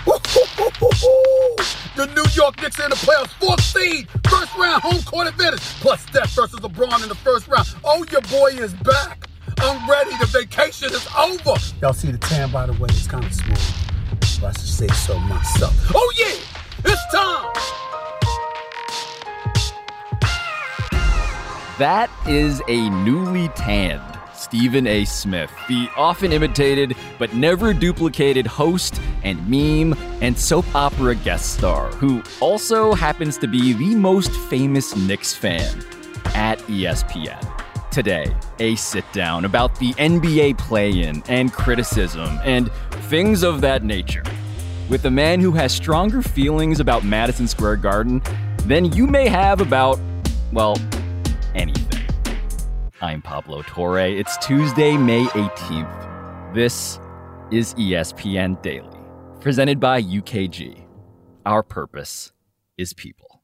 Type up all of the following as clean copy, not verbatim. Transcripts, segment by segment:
The New York Knicks are in the playoffs, 4th seed, first round, home court advantage, plus Steph versus LeBron in the first round. Oh, your boy is back. I'm ready. The vacation is over. Y'all see the tan, by the way, it's kind of smooth. So I should say so myself. Oh, yeah, it's time. That is a newly tanned Stephen A. Smith, the often imitated but never duplicated host and meme and soap opera guest star, who also happens to be the most famous Knicks fan at ESPN. Today, a sit-down about the NBA play-in and criticism and things of that nature, with a man who has stronger feelings about Madison Square Garden than you may have about, well, anything. I'm Pablo Torre. It's Tuesday, May 18th. This is ESPN Daily, presented by UKG. Our purpose is people.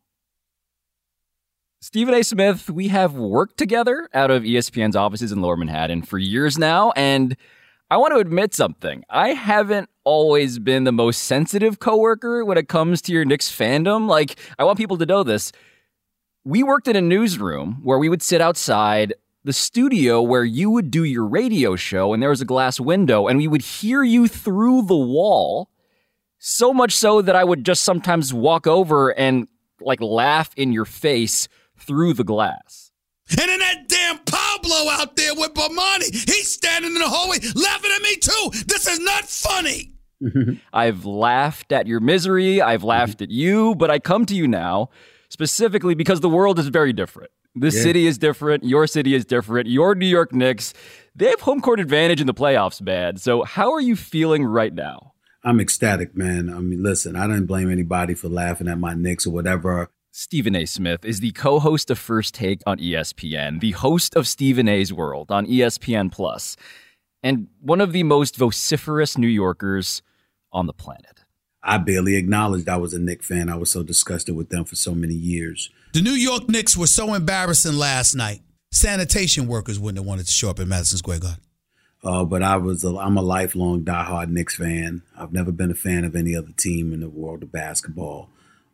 Stephen A. Smith, we have worked together out of ESPN's offices in Lower Manhattan for years now, and I want to admit something. I haven't always been the most sensitive coworker when it comes to your Knicks fandom. Like, I want people to know this. We worked in a newsroom where we would sit outside the studio where you would do your radio show, and there was a glass window, and we would hear you through the wall, so much so that I would just sometimes walk over and, laugh in your face through the glass. And then that damn Pablo out there with Bomani, he's standing in the hallway laughing at me too. This is not funny. I've laughed at your misery. I've laughed at you, but I come to you now specifically because the world is very different. This city is different. Your city is different. Your New York Knicks, they have home court advantage in the playoffs, man. So how are you feeling right now? I'm ecstatic, man. I mean, listen, I don't blame anybody for laughing at my Knicks or whatever. Stephen A. Smith is the co-host of First Take on ESPN, the host of Stephen A.'s World on ESPN+, and one of the most vociferous New Yorkers on the planet. I barely acknowledged I was a Knicks fan. I was so disgusted with them for so many years. The New York Knicks were so embarrassing last night. Sanitation workers wouldn't have wanted to show up in Madison Square Garden. But I'm a lifelong diehard Knicks fan. I've never been a fan of any other team in the world of basketball.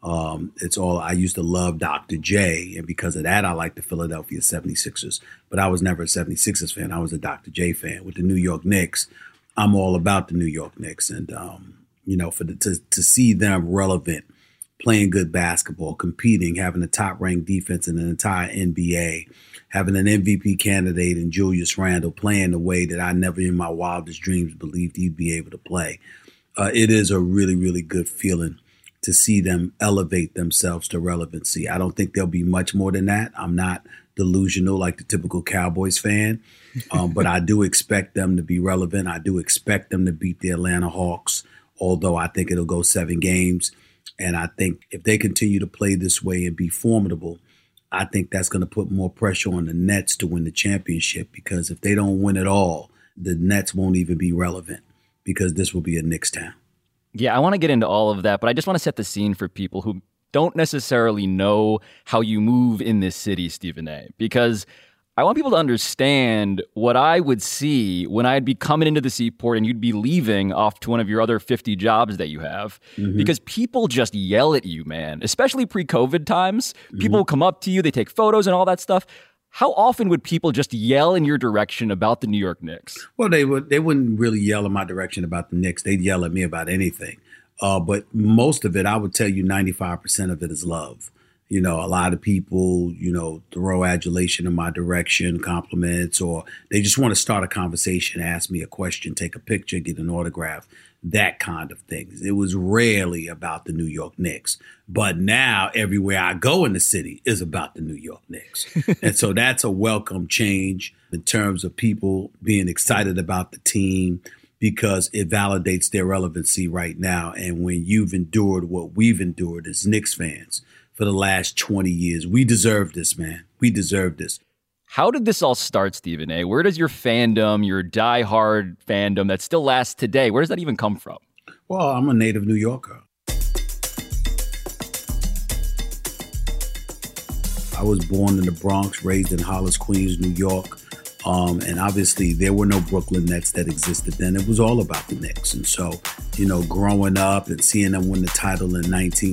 I used to love Dr. J, and because of that, I like the Philadelphia 76ers. But I was never a 76ers fan. I was a Dr. J fan. With the New York Knicks, I'm all about the New York Knicks. And, to see them relevant, playing good basketball, competing, having a top-ranked defense in the entire NBA, having an MVP candidate in Julius Randle playing the way that I never in my wildest dreams believed he'd be able to play. It is a really, really good feeling to see them elevate themselves to relevancy. I don't think there'll be much more than that. I'm not delusional like the typical Cowboys fan, but I do expect them to be relevant. I do expect them to beat the Atlanta Hawks, although I think it'll go 7 games. And I think if they continue to play this way and be formidable, I think that's going to put more pressure on the Nets to win the championship, because if they don't win it all, the Nets won't even be relevant, because this will be a Knicks town. Yeah, I want to get into all of that, but I just want to set the scene for people who don't necessarily know how you move in this city, Stephen A., because I want people to understand what I would see when I'd be coming into the Seaport and you'd be leaving off to one of your other 50 jobs that you have. Because people just yell at you, man, especially pre-COVID times. People will come up to you, they take photos and all that stuff. How often would people just yell in your direction about the New York Knicks? Well, they wouldn't really yell in my direction about the Knicks. They'd yell at me about anything. But most of it, I would tell you 95% of it is love. A lot of people, throw adulation in my direction, compliments, or they just want to start a conversation, ask me a question, take a picture, get an autograph, that kind of thing. It was rarely about the New York Knicks. But now everywhere I go in the city is about the New York Knicks. And so that's a welcome change in terms of people being excited about the team, because it validates their relevancy right now. And when you've endured what we've endured as Knicks fans for the last 20 years, we deserve this, man. We deserve this. How did this all start, Stephen A.? Where does your fandom, your diehard fandom that still lasts today, where does that even come from? Well, I'm a native New Yorker. I was born in the Bronx, raised in Hollis, Queens, New York. And obviously there were no Brooklyn Nets that existed then. It was all about the Knicks. And so, growing up and seeing them win the title in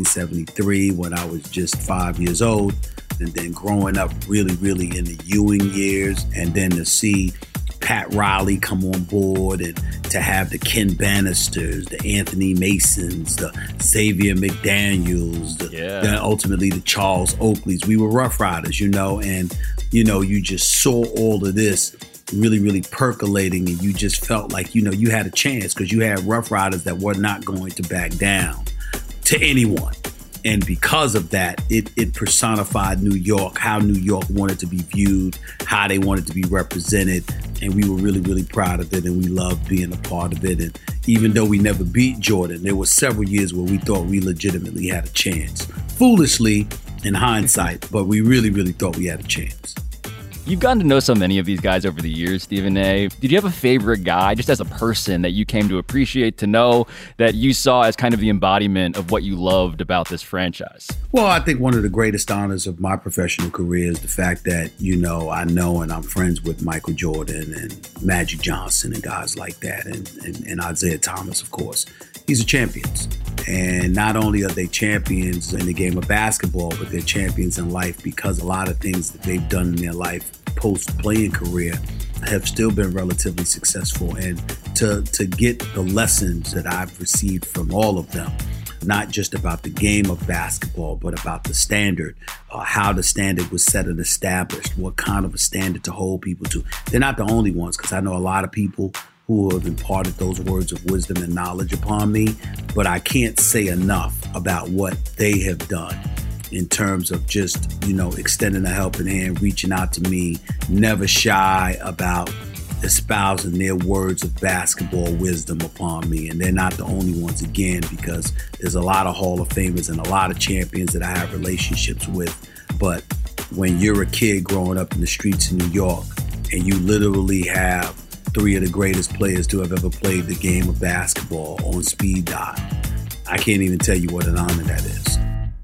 1973 when I was just 5 years old, and then growing up really, really in the Ewing years, and then to see Pat Riley come on board and to have the Ken Bannisters, the Anthony Masons, the Xavier McDaniels, then ultimately the Charles Oakleys. We were Rough Riders, and, you just saw all of this really, really percolating, and you just felt like, you had a chance because you had Rough Riders that were not going to back down to anyone. And because of that, it personified New York, how New York wanted to be viewed, how they wanted to be represented. And we were really, really proud of it. And we loved being a part of it. And even though we never beat Jordan, there were several years where we thought we legitimately had a chance. Foolishly, in hindsight, but we really, really thought we had a chance. You've gotten to know so many of these guys over the years, Stephen A. Did you have a favorite guy, just as a person, that you came to appreciate, to know, that you saw as kind of the embodiment of what you loved about this franchise? Well, I think one of the greatest honors of my professional career is the fact that, I know and I'm friends with Michael Jordan and Magic Johnson and guys like that, and Isaiah Thomas, of course. These are champions. And not only are they champions in the game of basketball, but they're champions in life because a lot of things that they've done in their life post-playing career have still been relatively successful. And to get the lessons that I've received from all of them, not just about the game of basketball, but about the standard, how the standard was set and established, what kind of a standard to hold people to. They're not the only ones, because I know a lot of people who have imparted those words of wisdom and knowledge upon me, but I can't say enough about what they have done in terms of just, extending a helping hand, reaching out to me, never shy about espousing their words of basketball wisdom upon me. And they're not the only ones, again, because there's a lot of Hall of Famers and a lot of champions that I have relationships with. But when you're a kid growing up in the streets of New York and you literally have three of the greatest players to have ever played the game of basketball on speed dial, I can't even tell you what an honor that is.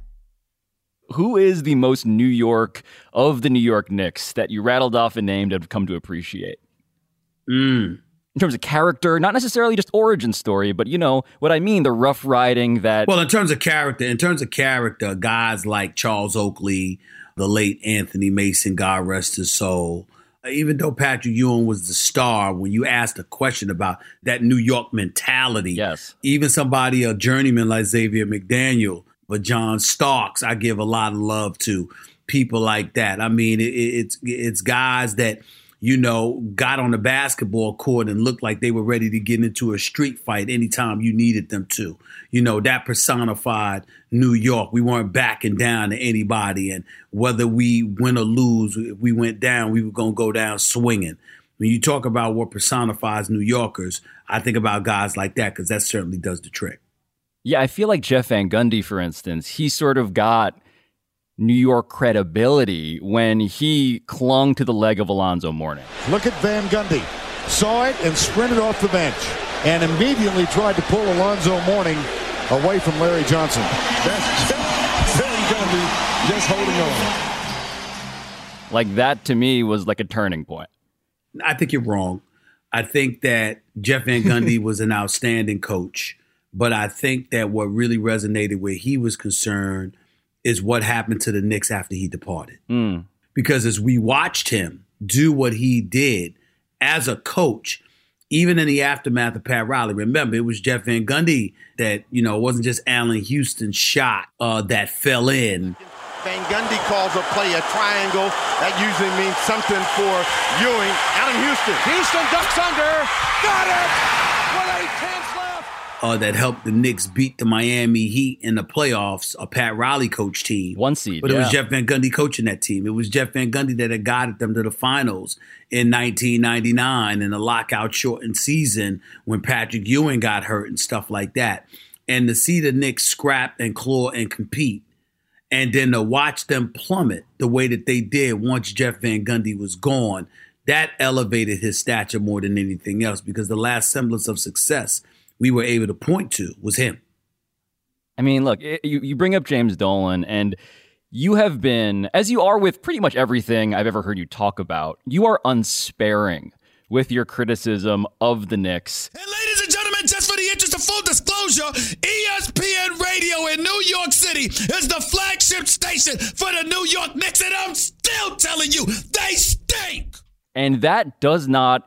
Who is the most New York of the New York Knicks that you rattled off a name that have come to appreciate? In terms of character, not necessarily just origin story, but what I mean, the rough riding that... Well, in terms of character, guys like Charles Oakley, the late Anthony Mason, God rest his soul. Even though Patrick Ewing was the star, when you asked a question about that New York mentality, yes, even somebody, a journeyman like Xavier McDaniel, but John Starks, I give a lot of love to people like that. I mean, it's guys that, got on the basketball court and looked like they were ready to get into a street fight anytime you needed them to. That personified New York. We weren't backing down to anybody. And whether we win or lose, if we went down, we were going to go down swinging. When you talk about what personifies New Yorkers, I think about guys like that because that certainly does the trick. Yeah, I feel like Jeff Van Gundy, for instance, he sort of got New York credibility when he clung to the leg of Alonzo Mourning. Look at Van Gundy. Saw it and sprinted off the bench and immediately tried to pull Alonzo Mourning away from Larry Johnson. That's Jeff Van Gundy just holding on. Like that to me was like a turning point. I think you're wrong. I think that Jeff Van Gundy was an outstanding coach, but I think that what really resonated where he was concerned is what happened to the Knicks after he departed. Because as we watched him do what he did as a coach, even in the aftermath of Pat Riley, remember, it was Jeff Van Gundy that, it wasn't just Allen Houston's shot that fell in. Van Gundy calls a play a triangle. That usually means something for Ewing. Allen Houston. Houston ducks under. Got it! With 8 tenths left. That helped the Knicks beat the Miami Heat in the playoffs, a Pat Riley coach team. One seed, But it was Jeff Van Gundy coaching that team. It was Jeff Van Gundy that had guided them to the finals in 1999 in a lockout-shortened season when Patrick Ewing got hurt and stuff like that. And to see the Knicks scrap and claw and compete, and then to watch them plummet the way that they did once Jeff Van Gundy was gone, that elevated his stature more than anything else because the last semblance of success we were able to point to was him. I mean, look, you bring up James Dolan, and You have been, as you are with pretty much everything I've ever heard you talk about, you are unsparing with your criticism of the Knicks. And ladies and gentlemen, just for the interest of full disclosure, ESPN Radio in New York City is the flagship station for the New York Knicks, and I'm still telling you, they stink! And that does not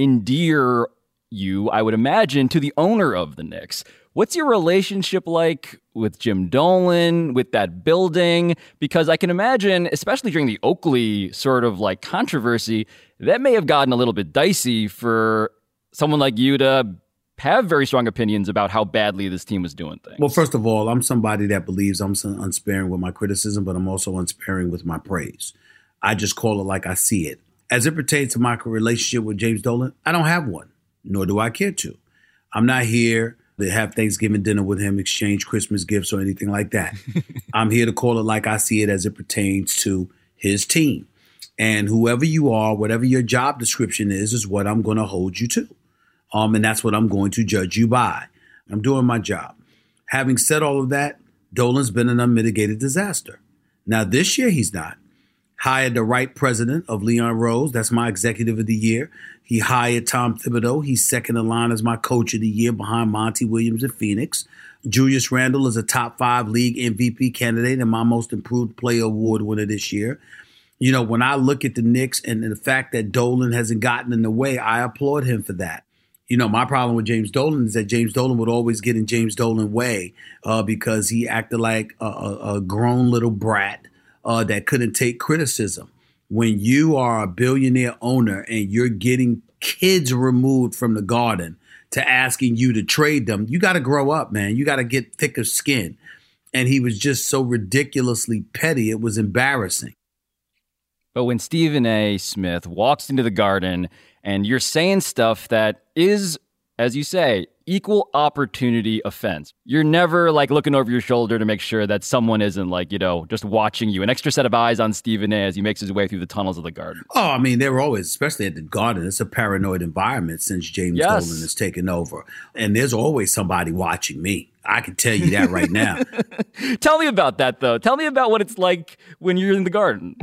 endear you, I would imagine, to the owner of the Knicks. What's your relationship like with Jim Dolan, with that building? Because I can imagine, especially during the Oakley sort of like controversy, that may have gotten a little bit dicey for someone like you to have very strong opinions about how badly this team was doing things. Well, first of all, I'm somebody that believes I'm unsparing with my criticism, but I'm also unsparing with my praise. I just call it like I see it. As it pertains to my relationship with James Dolan, I don't have one, nor do I care to. I'm not here to have Thanksgiving dinner with him, exchange Christmas gifts or anything like that. I'm here to call it like I see it as it pertains to his team. And whoever you are, whatever your job description is what I'm going to hold you to. And that's what I'm going to judge you by. I'm doing my job. Having said all of that, Dolan's been an unmitigated disaster. Now, this year he's not. Hired the right president of Leon Rose. That's my executive of the year. He hired Tom Thibodeau. He's second in line as my coach of the year behind Monty Williams in Phoenix. Julius Randle is a top 5 league MVP candidate and my most improved player award winner this year. You know, when I look at the Knicks and the fact that Dolan hasn't gotten in the way, I applaud him for that. You know, my problem with James Dolan is that James Dolan would always get in James Dolan way because he acted like a grown little brat that couldn't take criticism. When you are a billionaire owner and you're getting kids removed from the Garden to asking you to trade them, you got to grow up, man. You got to get thicker skin. And he was just so ridiculously petty. It was embarrassing. But when Stephen A. Smith walks into the Garden and you're saying stuff that is, as you say, equal opportunity offense, you're never like looking over your shoulder to make sure that someone isn't like, you know, just watching you, an extra set of eyes on Stephen A. as he makes his way through the tunnels of the Garden. Oh, I mean, they were always, especially at the Garden, it's a paranoid environment since James Dolan has taken over. And there's always somebody watching me. I can tell you that right now. Tell me about that, though. Tell me about what it's like when you're in the Garden.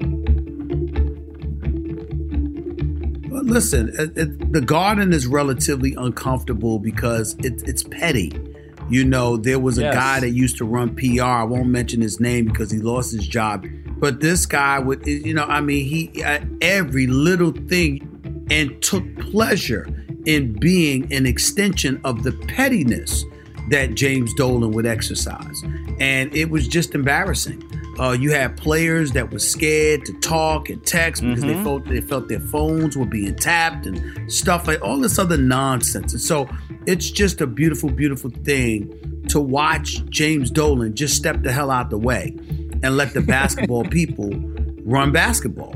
Well, listen, the Garden is relatively uncomfortable because it's petty. You know, there was a guy that used to run PR. I won't mention his name because he lost his job. But this guy would, you know, I mean, he every little thing and took pleasure in being an extension of the pettiness that James Dolan would exercise. And it was just embarrassing. You had players that were scared to talk and text because they felt their phones were being tapped and stuff like all this other nonsense. And so it's just a beautiful, beautiful thing to watch James Dolan just step the hell out the way and let the basketball people run basketball.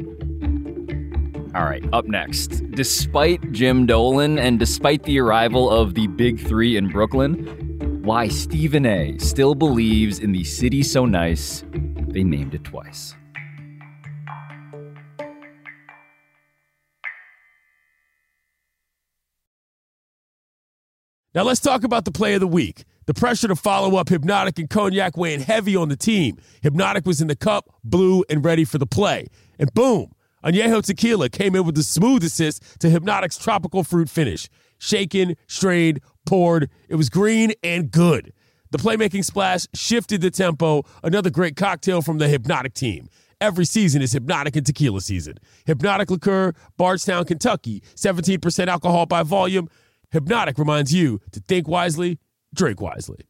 All right, up next. Despite Jim Dolan and despite the arrival of the Big Three in Brooklyn, why Stephen A. still believes in the city so nice, they named it twice. Now let's talk about the play of the week. The pressure to follow up Hypnotic and Cognac weighing heavy on the team. Hypnotic was in the cup, blue, and ready for the play. And boom, Añejo Tequila came in with the smooth assist to Hypnotic's tropical fruit finish. Shaken, strained, poured. It was green and good. The playmaking splash shifted the tempo. Another great cocktail from the Hypnotic team. Every season is Hypnotic and Tequila season. Hypnotic Liqueur, Bardstown, Kentucky. 17% alcohol by volume. Hypnotic reminds you to think wisely, drink wisely.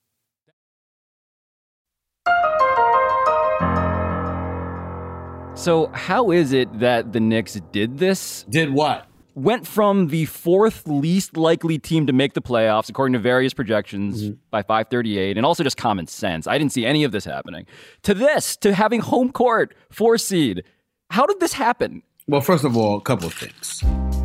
So how is it that the Knicks did this? Did what? Went from the 4th least likely team to make the playoffs, according to various projections, by 538, and also just common sense. I didn't see any of this happening. To this, to having home court, 4 seed. How did this happen? Well, first of all, a couple of things.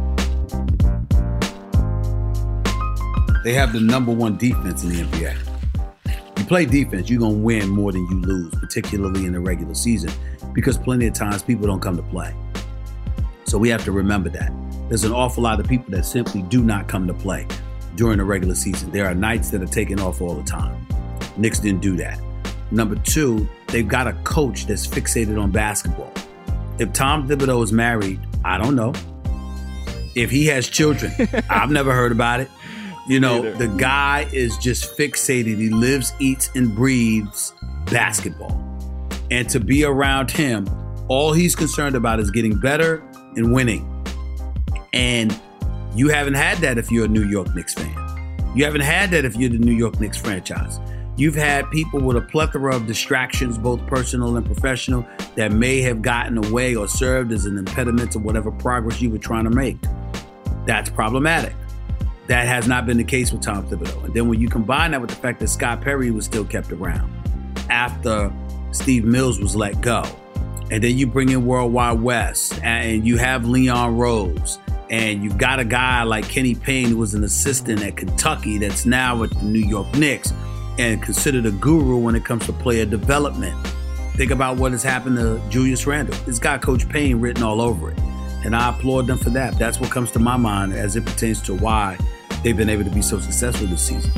They have the number 1 defense in the NBA. You play defense, you're going to win more than you lose, particularly in the regular season, because plenty of times people don't come to play. So we have to remember that. There's an awful lot of people that simply do not come to play during the regular season. There are nights that are taken off all the time. Knicks didn't do that. Number two, they've got a coach that's fixated on basketball. If Tom Thibodeau is married, I don't know. If he has children, I've never heard about it. You know, the guy is just fixated. He lives, eats, and breathes basketball. And to be around him, all he's concerned about is getting better and winning. And you haven't had that if you're a New York Knicks fan. You haven't had that if you're the New York Knicks franchise. You've had people with a plethora of distractions, both personal and professional, that may have gotten away or served as an impediment to whatever progress you were trying to make. That's problematic. That has not been the case with Tom Thibodeau. And then when you combine that with the fact that Scott Perry was still kept around after Steve Mills was let go, and then you bring in World Wide West, and you have Leon Rose, and you've got a guy like Kenny Payne, who was an assistant at Kentucky that's now at the New York Knicks and considered a guru when it comes to player development. Think about what has happened to Julius Randle. It's got Coach Payne written all over it. And I applaud them for that. That's what comes to my mind as it pertains to why they've been able to be so successful this season.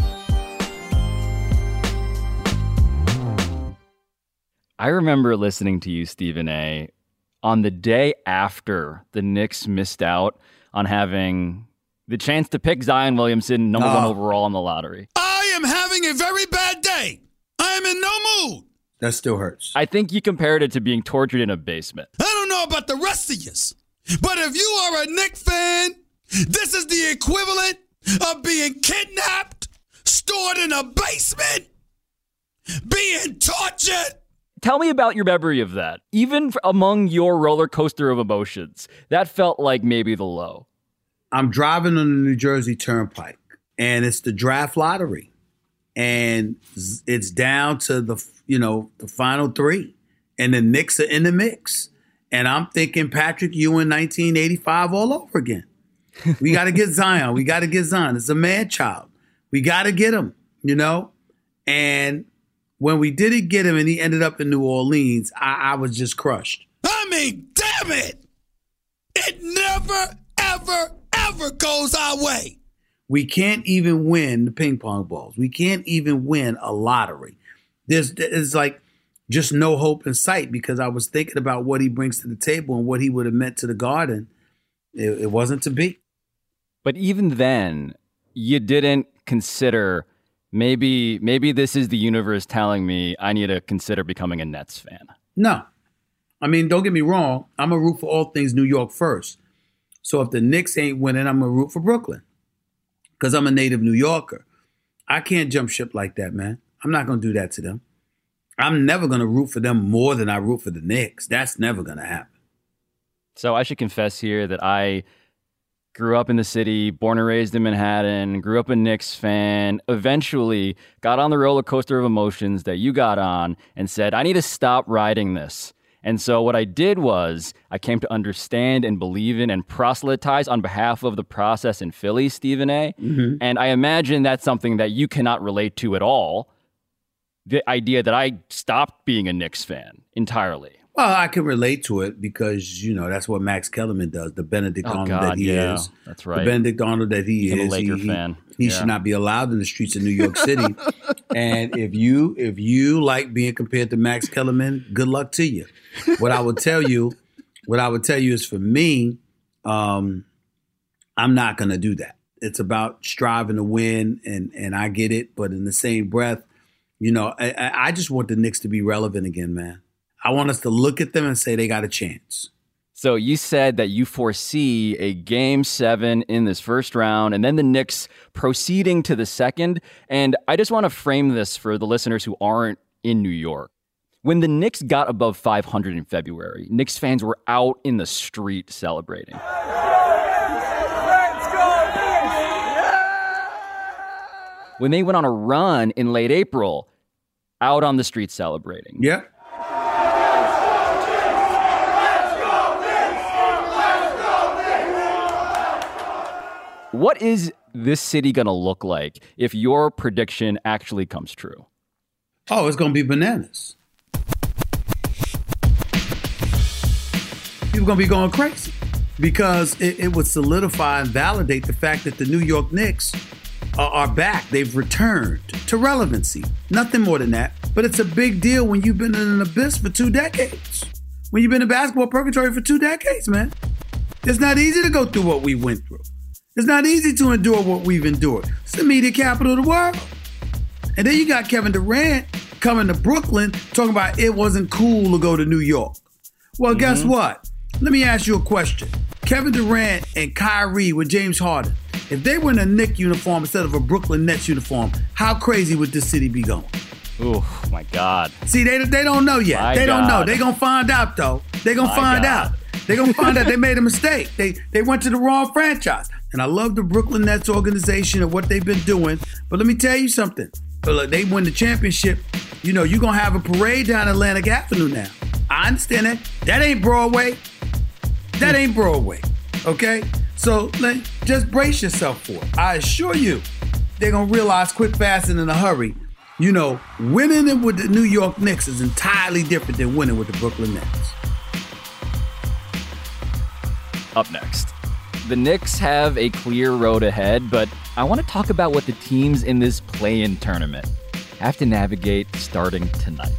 I remember listening to you, Stephen A., on the day after the Knicks missed out on having the chance to pick Zion Williamson number 1 overall in the lottery. I am having a very bad day. I am in no mood. That still hurts. I think you compared it to being tortured in a basement. I don't know about the rest of you, but if you are a Knicks fan, this is the equivalent of being kidnapped, stored in a basement, being tortured. Tell me about your memory of that. Even among your roller coaster of emotions, that felt like maybe the low. I'm driving on the New Jersey Turnpike, and it's the draft lottery, and it's down to the final 3, and the Knicks are in the mix. And I'm thinking Patrick Ewing 1985 all over again. We got to get Zion. We got to get Zion. It's a man child. We got to get him, And when we didn't get him and he ended up in New Orleans, I was just crushed. I mean, damn it. It never, ever, ever goes our way. We can't even win the ping pong balls. We can't even win a lottery. There's like just no hope in sight, because I was thinking about what he brings to the table and what he would have meant to the Garden. It wasn't to be. But even then, you didn't consider maybe this is the universe telling me I need to consider becoming a Nets fan. No. I mean, don't get me wrong. I'm a root for all things New York first. So if the Knicks ain't winning, I'm a root for Brooklyn, because I'm a native New Yorker. I can't jump ship like that, man. I'm not going to do that to them. I'm never going to root for them more than I root for the Knicks. That's never going to happen. So I should confess here that I grew up in the city, born and raised in Manhattan, grew up a Knicks fan, eventually got on the roller coaster of emotions that you got on and said, I need to stop riding this. And so what I did was I came to understand and believe in and proselytize on behalf of the process in Philly, Stephen A. Mm-hmm. And I imagine that's something that you cannot relate to at all. The idea that I stopped being a Knicks fan entirely. Well, I can relate to it because, that's what Max Kellerman does, the Benedict Arnold that he is. That's right. The Benedict Arnold that he is. He's a Laker fan. He should not be allowed in the streets of New York City. And if you like being compared to Max Kellerman, good luck to you. What I would tell you is, for me, I'm not going to do that. It's about striving to win, and I get it. But in the same breath, I just want the Knicks to be relevant again, man. I want us to look at them and say they got a chance. So you said that you foresee a Game 7 in this first round and then the Knicks proceeding to the second. And I just want to frame this for the listeners who aren't in New York. When the Knicks got above 500 in February, Knicks fans were out in the street celebrating. When they went on a run in late April, out on the street celebrating. Yeah. What is this city going to look like if your prediction actually comes true? Oh, it's going to be bananas. People are going to be going crazy because it would solidify and validate the fact that the New York Knicks are back. They've returned to relevancy. Nothing more than that. But it's a big deal when you've been in an abyss for 2 decades. When you've been in basketball purgatory for 2 decades, man. It's not easy to go through what we went through. It's not easy to endure what we've endured. It's the media capital of the world. And then you got Kevin Durant coming to Brooklyn talking about it wasn't cool to go to New York. Well, guess what? Let me ask you a question. Kevin Durant and Kyrie with James Harden, if they were in a Knicks uniform instead of a Brooklyn Nets uniform, how crazy would this city be going? Oh, my God. See, they don't know yet. They don't know. They're going to find out, though. They're going to find out. They're going to find out they made a mistake. They went to the wrong franchise. And I love the Brooklyn Nets organization and what they've been doing. But let me tell you something. Look, they win the championship. You know, you're going to have a parade down Atlantic Avenue now. I understand that. That ain't Broadway. That ain't Broadway. Okay? So just brace yourself for it. I assure you, they're going to realize quick, fast, and in a hurry. You know, winning it with the New York Knicks is entirely different than winning with the Brooklyn Nets. Up next, the Knicks have a clear road ahead, but I want to talk about what the teams in this play-in tournament have to navigate starting tonight.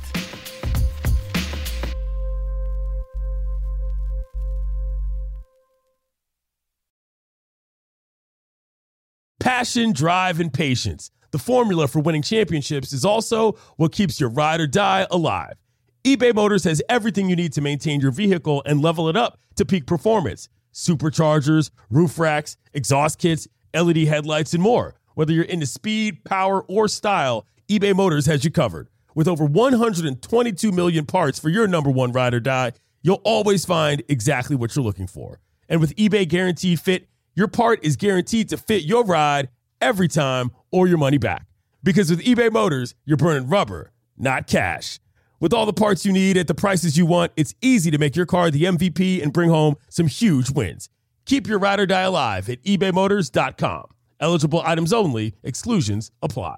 Passion, drive, and patience. The formula for winning championships is also what keeps your ride or die alive. eBay Motors has everything you need to maintain your vehicle and level it up to peak performance. Superchargers, roof racks, exhaust kits, LED headlights, and more. Whether you're into speed, power, or style, eBay Motors has you covered. With over 122 million parts for your number one ride or die, you'll always find exactly what you're looking for. And with eBay Guaranteed Fit, your part is guaranteed to fit your ride every time or your money back. Because with eBay Motors, you're burning rubber, not cash. With all the parts you need at the prices you want, it's easy to make your car the MVP and bring home some huge wins. Keep your ride or die alive at ebaymotors.com. Eligible items only. Exclusions apply.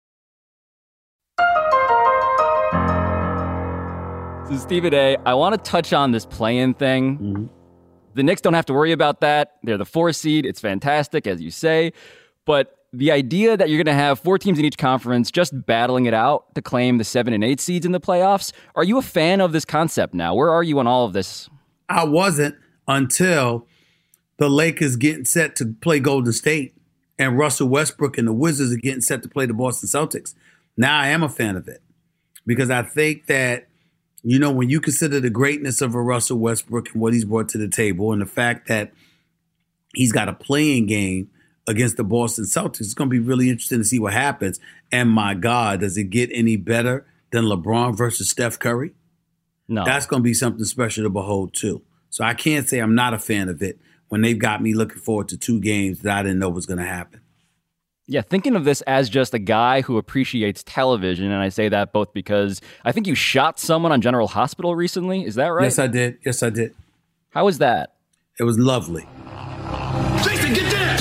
So, Stephen A., I want to touch on this play-in thing. Mm-hmm. The Knicks don't have to worry about that. They're the 4 seed. It's fantastic, as you say. But the idea that you're going to have 4 teams in each conference just battling it out to claim the 7 and 8 seeds in the playoffs, are you a fan of this concept now? Where are you on all of this? I wasn't until the Lakers getting set to play Golden State and Russell Westbrook and the Wizards are getting set to play the Boston Celtics. Now I am a fan of it because I think that, you know, when you consider the greatness of a Russell Westbrook and what he's brought to the table and the fact that he's got a playing game against the Boston Celtics, it's going to be really interesting to see what happens. And my God, does it get any better than LeBron versus Steph Curry? No. That's going to be something special to behold, too. So I can't say I'm not a fan of it when they've got me looking forward to 2 games that I didn't know was going to happen. Yeah, thinking of this as just a guy who appreciates television, and I say that both because I think you shot someone on General Hospital recently. Is that right? Yes, I did. Yes, I did. How was that? It was lovely. Jason, get down!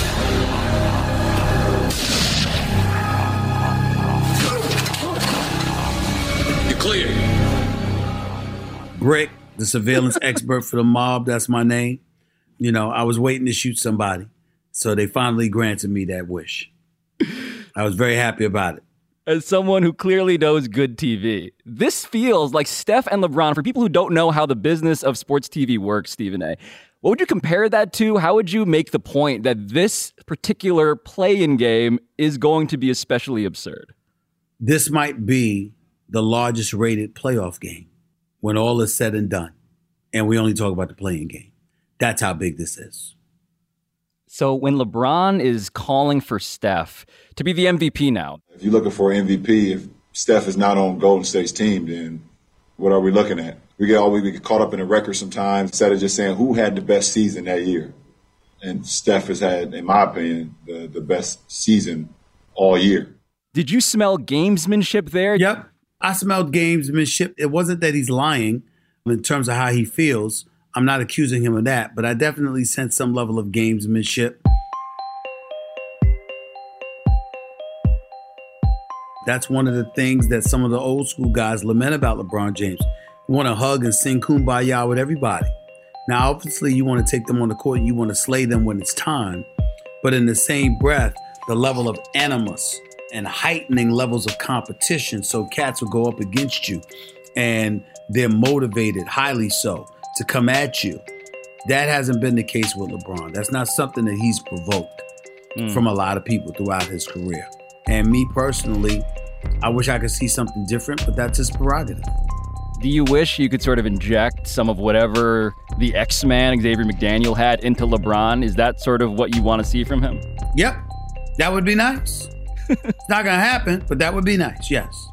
You're clear. Brick, the surveillance expert for the mob, that's my name. You know, I was waiting to shoot somebody, so they finally granted me that wish. I was very happy about it. As someone who clearly knows good TV, this feels like Steph and LeBron. For people who don't know how the business of sports TV works, Stephen A., what would you compare that to? How would you make the point that this particular play-in game is going to be especially absurd? This might be the largest rated playoff game when all is said and done, and we only talk about the play-in game. That's how big this is. So when LeBron is calling for Steph to be the MVP now. If you're looking for MVP, if Steph is not on Golden State's team, then what are we looking at? We get caught up in the record sometimes instead of just saying who had the best season that year. And Steph has had, in my opinion, the best season all year. Did you smell gamesmanship there? Yep. I smelled gamesmanship. It wasn't that he's lying in terms of how he feels. I'm not accusing him of that, but I definitely sense some level of gamesmanship. That's one of the things that some of the old school guys lament about LeBron James. You want to hug and sing Kumbaya with everybody. Now, obviously, you want to take them on the court and you want to slay them when it's time. But in the same breath, the level of animus and heightening levels of competition so cats will go up against you and they're motivated, highly so, to come at you. That hasn't been the case with LeBron. That's not something that he's provoked from a lot of people throughout his career. And me personally, I wish I could see something different, but that's his prerogative. Do you wish you could sort of inject some of whatever the X-Man Xavier McDaniel had into LeBron? Is that sort of what you want to see from him? Yep. That would be nice. It's not going to happen, but that would be nice, yes.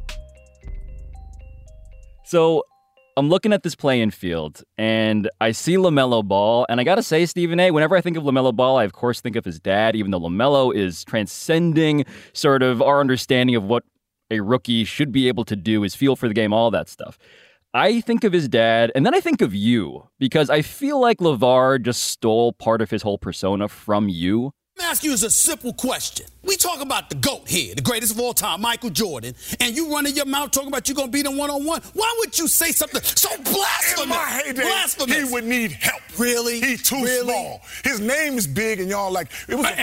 So I'm looking at this playing field, and I see LaMelo Ball, and I got to say, Stephen A., whenever I think of LaMelo Ball, I of course think of his dad, even though LaMelo is transcending sort of our understanding of what a rookie should be able to do, his feel for the game, all that stuff. I think of his dad, and then I think of you, because I feel like LeVar just stole part of his whole persona from you. Let me ask you a simple question. We talk about the GOAT here, the greatest of all time, Michael Jordan, and you running your mouth talking about you going to beat him one-on-one. Why would you say something so blasphemous? In my heyday, blasphemous. He would need help. Really? He's too small. His name is big, and y'all like, it was a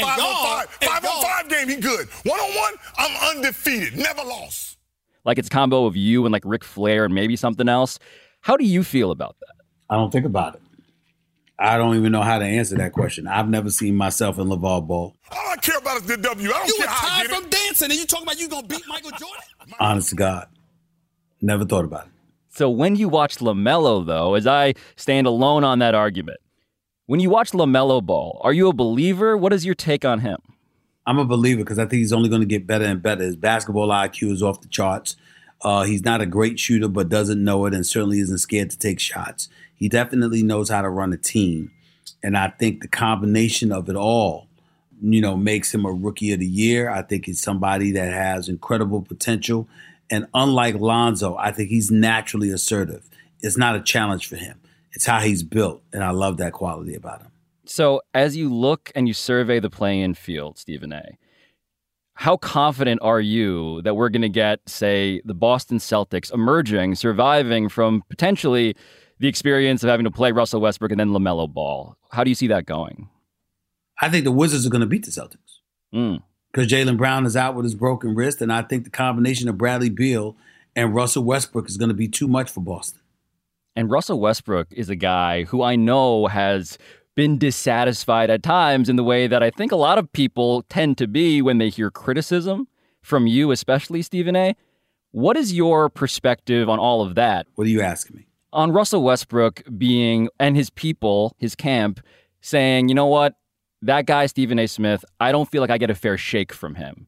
5-on-5 game, he good. One-on-one, I'm undefeated, never lost. Like it's combo of you and like Ric Flair and maybe something else. How do you feel about that? I don't think about it. I don't even know how to answer that question. I've never seen myself in LeVar Ball. All I care about is the W. I don't you care how I get it. You were tired from dancing, and you talking about you going to beat Michael Jordan? Honest to God. Never thought about it. So when you watch LaMelo, though, as I stand alone on that argument, when you watch LaMelo Ball, are you a believer? What is your take on him? I'm a believer because I think he's only going to get better and better. His basketball IQ is off the charts. He's not a great shooter, but doesn't know it and certainly isn't scared to take shots. He definitely knows how to run a team. And I think the combination of it all, makes him a rookie of the year. I think he's somebody that has incredible potential. And unlike Lonzo, I think he's naturally assertive. It's not a challenge for him. It's how he's built. And I love that quality about him. So as you look and you survey the play-in field, Stephen A., how confident are you that we're going to get, say, the Boston Celtics emerging, surviving from potentially the experience of having to play Russell Westbrook and then LaMelo Ball? How do you see that going? I think the Wizards are going to beat the Celtics because Jaylen Brown is out with his broken wrist, and I think the combination of Bradley Beal and Russell Westbrook is going to be too much for Boston. And Russell Westbrook is a guy who I know has been dissatisfied at times in the way that I think a lot of people tend to be when they hear criticism from you, especially, Stephen A. What is your perspective on all of that? What are you asking me? On Russell Westbrook being, and his people, his camp, saying, you know what, that guy, Stephen A. Smith, I don't feel like I get a fair shake from him.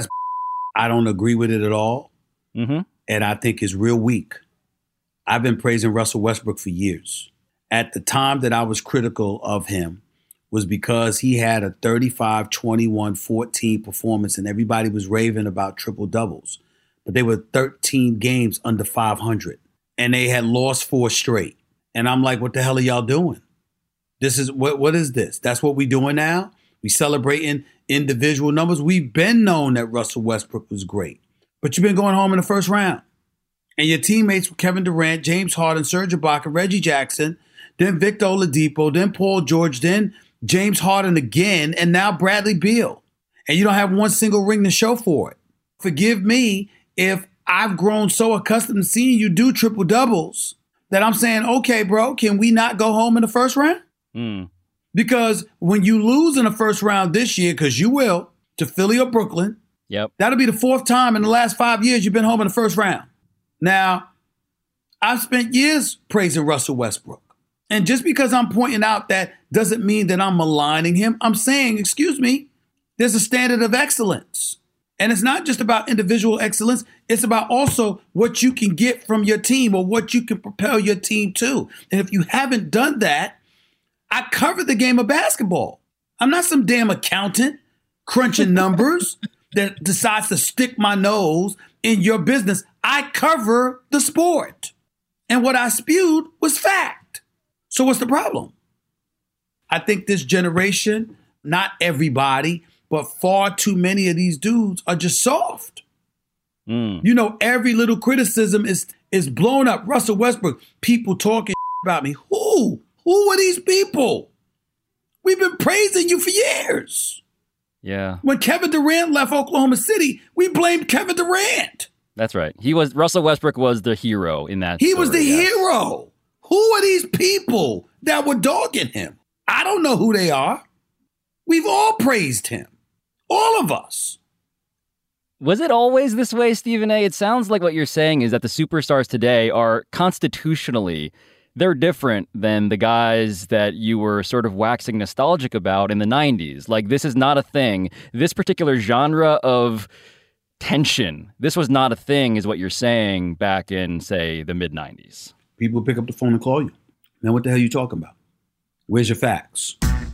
I don't agree with it at all. Mm-hmm. And I think it's real weak. I've been praising Russell Westbrook for years. At the time that I was critical of him was because he had a 35, 21, 14 performance and everybody was raving about triple doubles. But they were 13 games under 500 and they had lost 4 straight. And I'm like, what the hell are y'all doing? This is what is this? That's what we doing now? We celebrating individual numbers. We've been known that Russell Westbrook was great, but you've been going home in the first round. And your teammates, Kevin Durant, James Harden, Serge Ibaka, Reggie Jackson, then Victor Oladipo, then Paul George, then James Harden again, and now Bradley Beal. And you don't have one single ring to show for it. Forgive me if I've grown so accustomed to seeing you do triple doubles that I'm saying, okay, bro, can we not go home in the first round? Because when you lose in the first round this year, because you will, to Philly or Brooklyn, that'll be the 4th time in the last 5 years you've been home in the first round. Now, I've spent years praising Russell Westbrook. And just because I'm pointing out that doesn't mean that I'm maligning him. I'm saying, excuse me, there's a standard of excellence. And it's not just about individual excellence. It's about also what you can get from your team or what you can propel your team to. And if you haven't done that, I cover the game of basketball. I'm not some damn accountant crunching numbers that decides to stick my nose in your business. I cover the sport. And what I spewed was fact. So what's the problem? I think this generation, not everybody, but far too many of these dudes are just soft. Every little criticism is blown up. Russell Westbrook, people talking about me. Who are these people? We've been praising you for years. Yeah. When Kevin Durant left Oklahoma City, we blamed Kevin Durant. That's right. Russell Westbrook was the hero in that He story, was the hero. Who are these people that were dogging him? I don't know who they are. We've all praised him. All of us. Was it always this way, Stephen A? It sounds like what you're saying is that the superstars today are constitutionally, they're different than the guys that you were sort of waxing nostalgic about in the 90s. Like, this is not a thing. This particular genre of tension, this was not a thing, is what you're saying back in, say, the mid-90s. People pick up the phone and call you. Man, what the hell are you talking about? Where's your facts?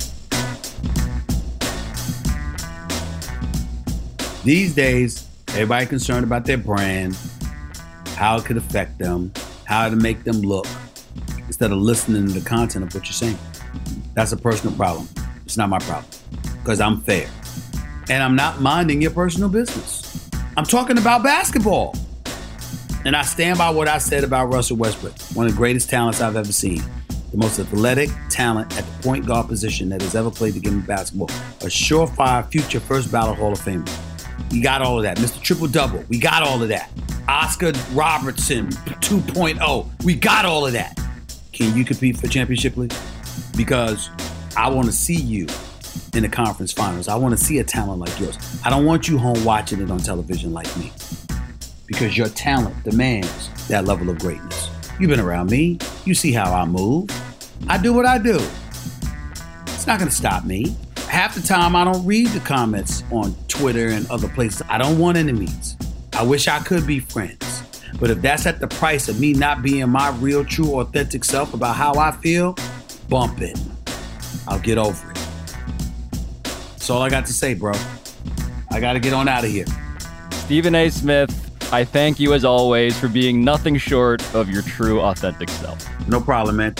These days, everybody concerned about their brand, how it could affect them, how to make them look, instead of listening to the content of what you're saying. That's a personal problem. It's not my problem, because I'm fair. And I'm not minding your personal business. I'm talking about basketball. And I stand by what I said about Russell Westbrook, one of the greatest talents I've ever seen. The most athletic talent at the point guard position that has ever played the game of basketball. A surefire future first ballot Hall of Famer. We got all of that. Mr. Triple-Double, we got all of that. Oscar Robertson 2.0, we got all of that. Can you compete for championship league? Because I want to see you in the conference finals. I want to see a talent like yours. I don't want you home watching it on television like me. Because your talent demands that level of greatness. You've been around me. You see how I move. I do what I do. It's not going to stop me. Half the time, I don't read the comments on Twitter and other places. I don't want enemies. I wish I could be friends. But if that's at the price of me not being my real, true, authentic self about how I feel, bump it. I'll get over it. That's all I got to say, bro. I got to get on out of here. Stephen A. Smith, I thank you as always for being nothing short of your true, authentic self. No problem, man.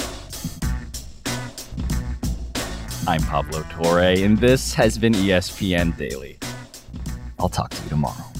I'm Pablo Torre, and this has been ESPN Daily. I'll talk to you tomorrow.